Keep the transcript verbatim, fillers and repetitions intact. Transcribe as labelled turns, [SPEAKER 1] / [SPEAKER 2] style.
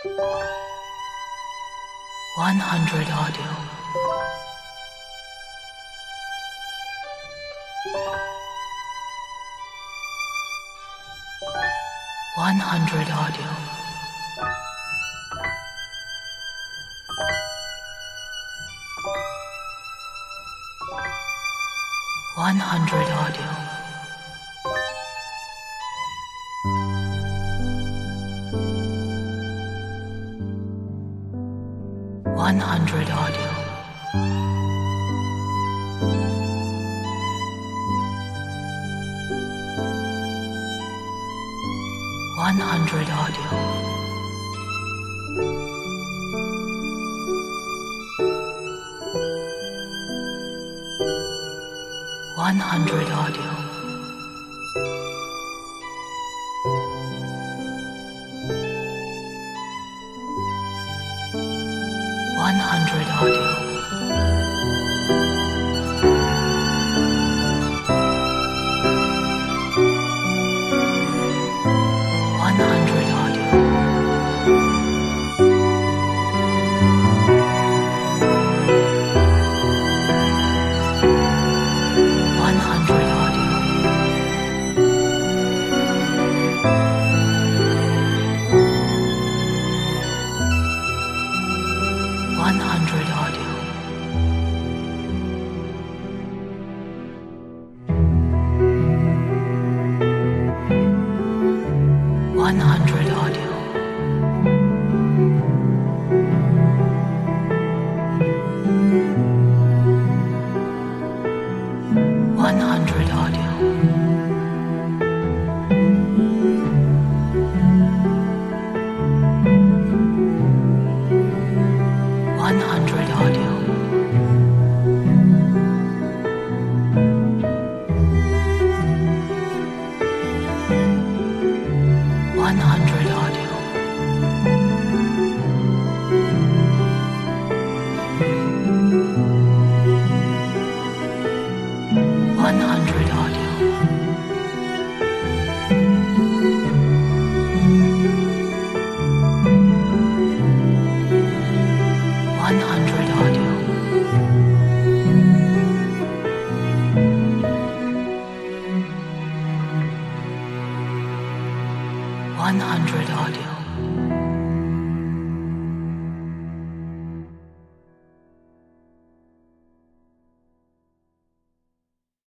[SPEAKER 1] one hundred audio. one hundred audio. one hundred audio. one hundred audio. one hundred audio. one hundred audio. one hundred audio. one hundred audio. one hundred audio. one hundred audio. one hundred audio. one hundred audio. one hundred audio. one hundred audio. one hundred audio. one hundred audio. one hundred audio.